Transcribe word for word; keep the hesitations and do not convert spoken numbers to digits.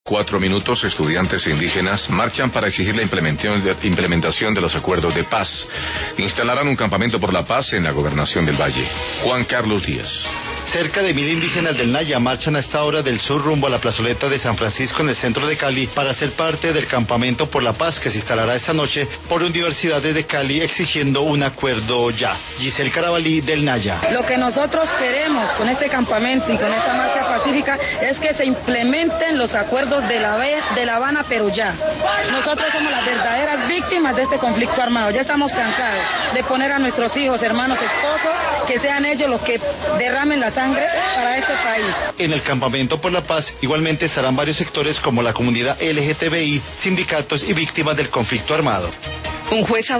Cuatro minutos, estudiantes e indígenas marchan para exigir la implementación de los acuerdos de paz. Instalarán un campamento por la paz en la gobernación del Valle. Juan Carlos Díaz. Cerca de mil indígenas del Naya marchan a esta hora del sur rumbo a la plazoleta de San Francisco en el centro de Cali para ser parte del campamento por la paz que se instalará esta noche por universidades de Cali exigiendo un acuerdo ya. Giselle Carabalí del Naya. Lo que nosotros queremos con este campamento y con esta marcha pacífica es que se implementen los acuerdos de la, de La Habana, pero ya. Nosotros somos las verdaderas víctimas de este conflicto armado. Ya estamos cansados de poner a nuestros hijos, hermanos, esposos, que sean ellos los que derramen la sangre para este país. En el campamento por la paz igualmente estarán varios sectores como la comunidad L G T B I, sindicatos y víctimas del conflicto armado. Un juez